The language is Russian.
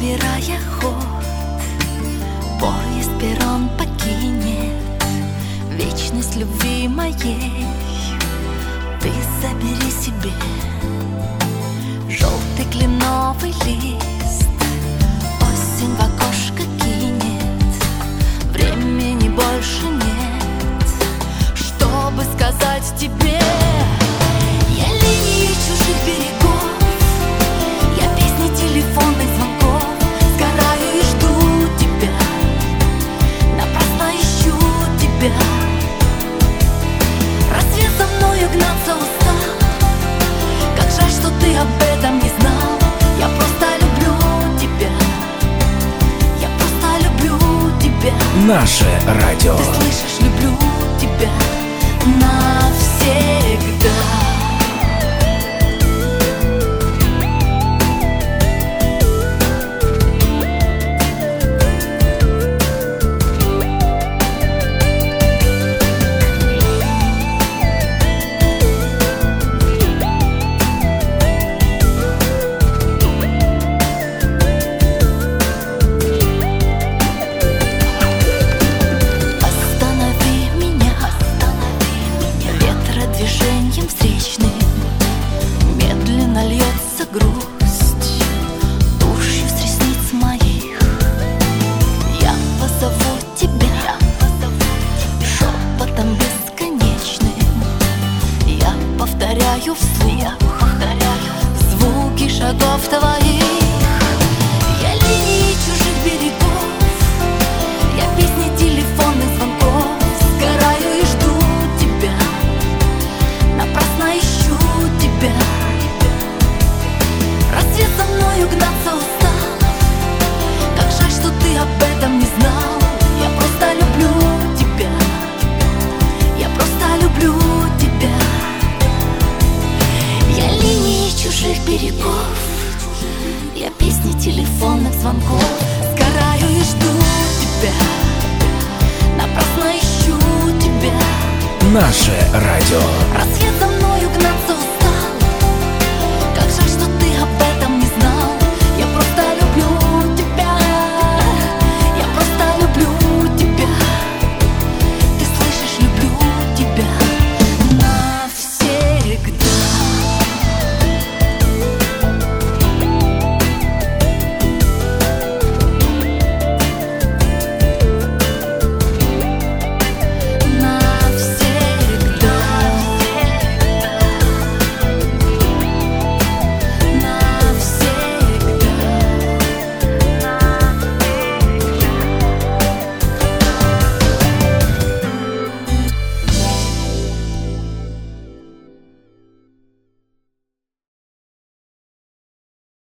набирая ход, поезд перрон покинет. Вечность любви моей ты забери себе. Желтый кленовый лист осень в окошко кинет. Времени больше нет, чтобы сказать тебе. Я линии чужих берегов, я песни телефонных звонков. Сгораю и жду тебя, напрасно ищу тебя. Рассвет за мною гнаться устал. Как жаль, что ты об этом не знал. Я просто люблю тебя, я просто люблю тебя. Наше радио. Ты слышишь, люблю тебя навсегда. Грусть душью с ресниц моих. Я позову тебя шепотом бесконечным. Я повторяю вслух звуки шагов твоих. Я линии чужих берегов, я песни телефонных звонков. Сгораю и жду тебя, напрасно ищу тебя. Рассвет за мною гнаться устал. Как жаль, что ты об этом не знал. Я просто люблю тебя, я просто люблю тебя. Я линии чужих берегов, я песни телефонных звонков. Сгораю и жду тебя, напрасно ищу тебя. Наше радио. Рассвет за мною гнаться устал.